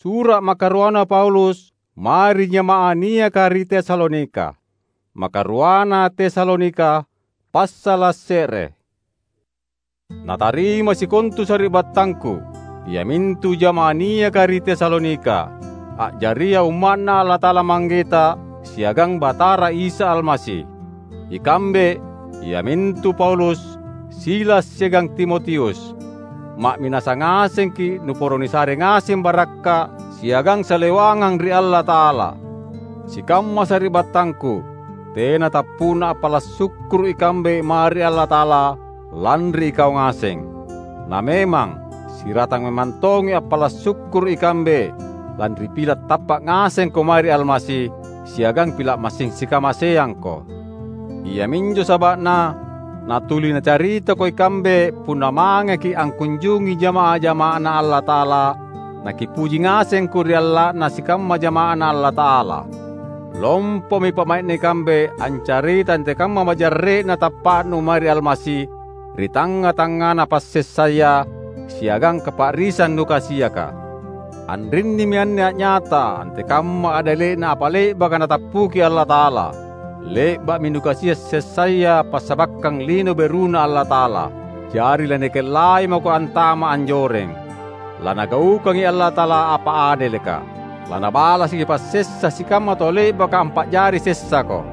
Surat makaruana Paulus, mari nyamaa nia kari Tesalonika. Makaruana Tesalonika, passalas sere. Natarima si kontu sari batangku, ia mintu jamaa nia kari Tesalonika. Jaria umatna Allah Ta'ala manggeta, siagang batara Isa Almasih. Ikambe, ia mintu Paulus, Silas siagang Timotius. Mak minasa ngaseng ki nuporoni sare ngaseng barakka, siagang salewangang ri Allah Ta'ala. Sikamma sari batangku, tena tapuna apalas syukur ikambe mari Allah Ta'ala, landri ikau ngaseng. Na memang, siratang memantongi apalas syukur ikambe, landri pilat tapak ngaseng ko mari Almasih, siagang pilak masing sikamaseang ko. Ia minjo sabakna, natuli na carita ko ikambe puna mangeki ang kunjungi jamaah-jamaah na Allah Ta'ala, nakipuji ngaseng ko ri Allah na sikamma jamaah na Allah Ta'ala. Lompo mi pamait ni kambe ang carita ante kamma majarre na tapak no mari Almasih, ri tanga-tanga na passes saya, siagang kaparisan nuka siyaka. Andrin ni miannya nyata ante kamma adale na apale baka natappuki Allah Ta'ala. Leba minukasia sesaya pasabakang lino beruna Allah Ta'ala. Jari la nekelai mo ko antama anjoreng. Lana gaukangi Allah Ta'ala apa adeleka. Lana bala sige pasessa sikama tole baka ampak jari sessa ko.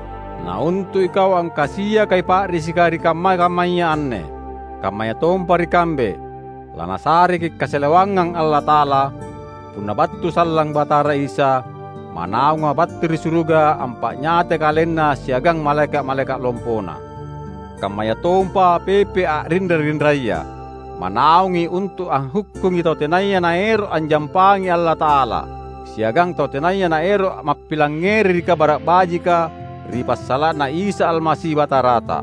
Na untuk ikaw ang kasiya kay pak risikari kamay-kamaya anne. Kamaya tompari kambe. Lana sari ki kaselewangang Allah Ta'ala. Punabatu sallang batara Isa, manaw nga bateri suruga ampak nyate kalenna siagang malaikat-malaikat lompona. Kamaya tompa pepe a rindra-rindraya, manaungi untuk ang hukum ito tenaya na ero ang jampangi Allah Ta'ala, siagang to tenaya na ero mapilangeri ka barak baji ka, ripasala na Isa Almasih batarata.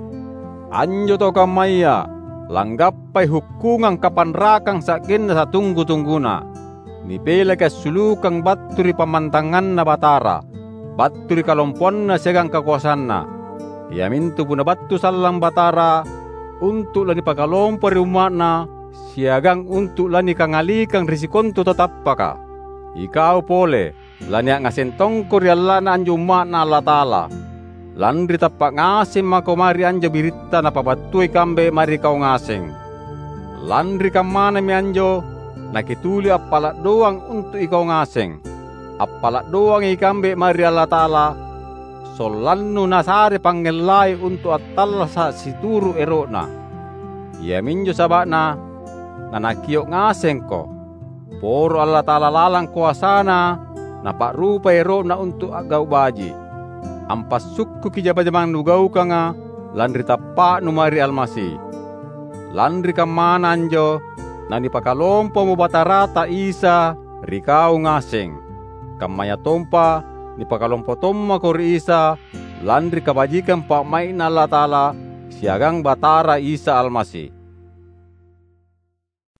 Anjo to kamaya, langgapay hukungang kapanrakang sakin sa tunggu-tungguna. Nipela ka sulukang baturi pamantangan na batara, baturi kalompuan na siagang kakuasan na. Ia mintu puna batu salang batara, untuk lani pakalompo ri umat na, siagang untuk lani kangalikang risikonto tetap paka. Ikau pole, lani ngasentong ko ri Allah na anjo umat na Allah Ta'ala. Landri tapak ngaseng mako mari anjo birita na pabatui kambe mari kau ngaseng. Landri kamana mi anjo, nakituli apalak doang untuk ikaw ngaseng. Apalak doang ikambe mari Allah Ta'ala. Solannu nasari pangelai untuk atalla sa situru erokna. Ia minjo sabakna, nanakiyok ngaseng ko. Poro Allah Ta'ala lalang kuasana, napak rupa erokna untuk agau baji. Ampas sukku kijaba-jabang nugau ka nga, landri tapak numari Almasih. Landri kamana anjo, nani pakalompo mo batarata Isa, rikau ngaseng. Kamaya tompa, ni pakalompo tomma ko ri Isa, landri kabajikan pak main Allah Ta'ala, siagang batara Isa Almasih.